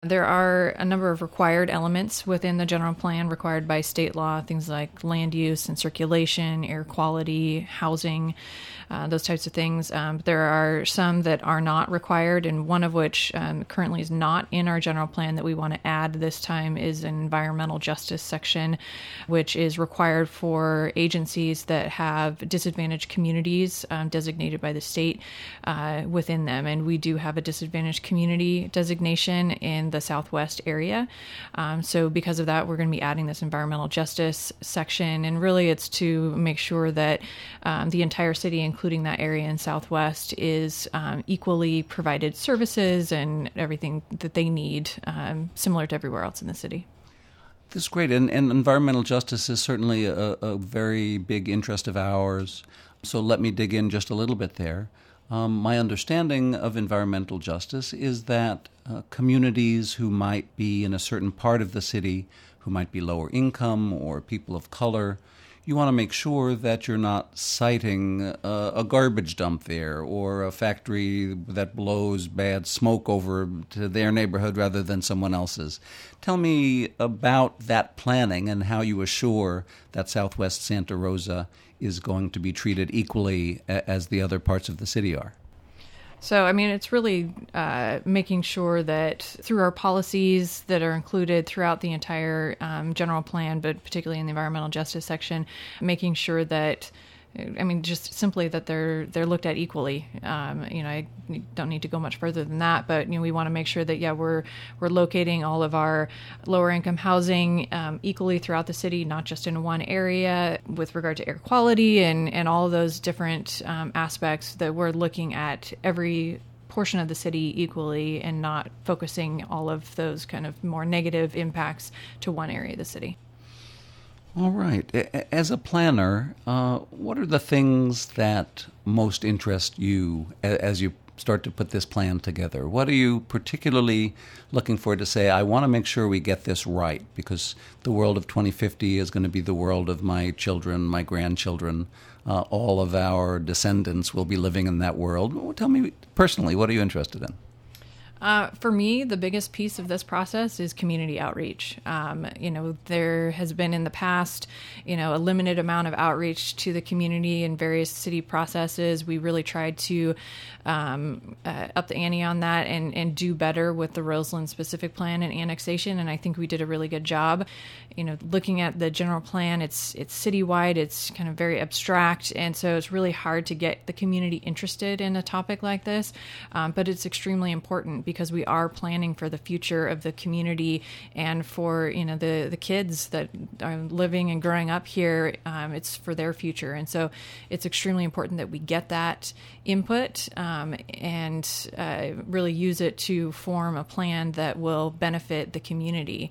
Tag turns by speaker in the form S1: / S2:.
S1: There are a number of required elements within the general plan required by state law, things like land use and circulation, air quality, housing, those types of things. There are some that are not required, and one of which currently is not in our general plan that we want to add this time is an environmental justice section, which is required for agencies that have disadvantaged communities designated by the state within them. And we do have a disadvantaged community designation in the Southwest area. So because of that, we're going to be adding this environmental justice section. And really it's to make sure that the entire city, including that area in Southwest, is equally provided services and everything that they need, similar to everywhere else in the city.
S2: This is great. And environmental justice is certainly a very big interest of ours. So let me dig in just a little bit there. My understanding of environmental justice is that communities who might be in a certain part of the city, who might be lower income or people of color, you want to make sure that you're not citing a garbage dump there or a factory that blows bad smoke over to their neighborhood rather than someone else's. Tell me about that planning and how you assure that Southwest Santa Rosa is going to be treated equally as the other parts of the city are.
S1: So, I mean, it's really making sure that through our policies that are included throughout the entire general plan, but particularly in the environmental justice section, making sure that, I mean, just simply that they're looked at equally. I don't need to go much further than that, but we want to make sure that we're locating all of our lower income housing equally throughout the city, not just in one area. With regard to air quality and all of those different aspects, that we're looking at every portion of the city equally and not focusing all of those kind of more negative impacts to one area of the city.
S2: All right. As a planner, what are the things that most interest you as you start to put this plan together? What are you particularly looking for to say, I want to make sure we get this right, because the world of 2050 is going to be the world of my children, my grandchildren. All of our descendants will be living in that world. Tell me personally, what are you interested in?
S1: For me, the biggest piece of this process is community outreach. There has been in the past, a limited amount of outreach to the community in various city processes. We really tried to up the ante on that and do better with the Roseland specific plan and annexation, and I think we did a really good job. Looking at the general plan, it's citywide, it's kind of very abstract, and so it's really hard to get the community interested in a topic like this, but it's extremely important because we are planning for the future of the community and for the kids that are living and growing up here. It's for their future, and so it's extremely important that we get that input and really use it to form a plan that will benefit the community.